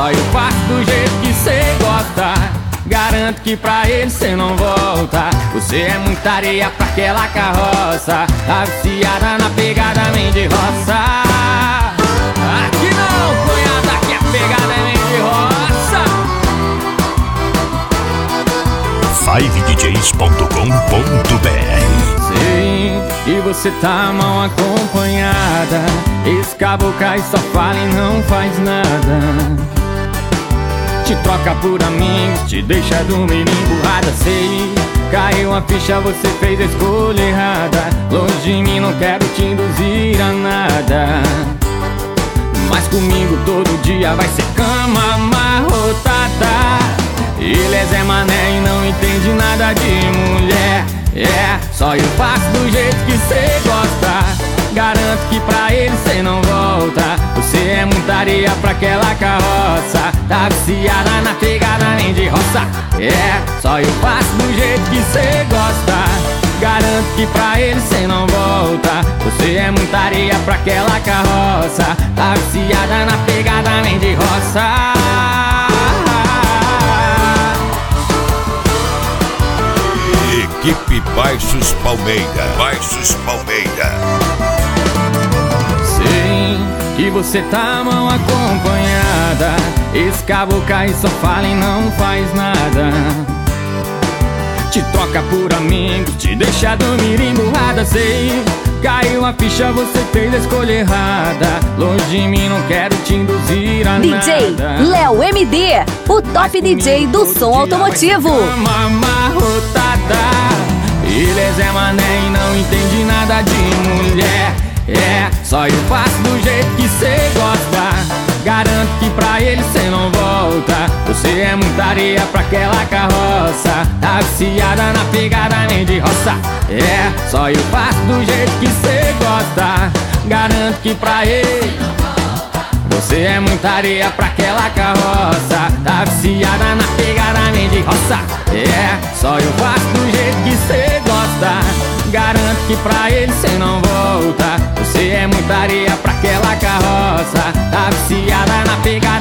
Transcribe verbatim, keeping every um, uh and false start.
só eu faço do jeito que cê gosta. Garanto que pra ele cê não volta. Você é muita areia pra aquela carroça. Tá viciada na pegada, vem de roça. Aqui não, cunhada, que a pegada é vem de roça. five d js ponto com ponto b r. Sei que você tá mal acompanhada. Esse caboclo cai, só fala e não faz nada. Te troca por amigos, te deixa dormir emburrada. Sei, caiu a ficha, você fez a escolha errada. Longe de mim, não quero te induzir a nada. Mas comigo todo dia vai ser cama amarrotada. Ele é Zé Mané e não entende nada de mulher. É, só eu faço do jeito que cê gosta. Garanto que pra ele cê não volta. Você é muita areia pra aquela carroça. Tá viciada na pegada, nem de roça. É, só eu faço do jeito que cê gosta. Garanto que pra ele cê não volta. Você é muita areia pra aquela carroça. Tá viciada na pegada, nem de roça. Equipe Baixos Palmeira. Baixos Palmeira. Sei que você tá mal acompanhada. Esse caboclo cai, só fala e não faz nada. Te troca por amigos, te deixa dormir emburrada. Sei, caiu a ficha, você fez a escolha errada. Longe de mim, não quero te induzir a D J nada. Léo M D, o top D J do som automotivo. Cama amarrotada. Ele é Zé Mané e não entende nada de mulher. É, só eu faço do jeito que cê gosta. Garanto que pra ele cê não volta. Você é muita areia pra aquela carroça. Tá viciada na pegada, nem de roça. É, só eu faço do jeito que cê gosta. Garanto que pra ele você é muita areia pra aquela carroça. Tá viciada na pegada, nem de roça. É, só eu faço do jeito que cê gosta. Garanto que pra ele cê não volta. Você é muita areia pra aquela carroça. Tá viciada na pegada,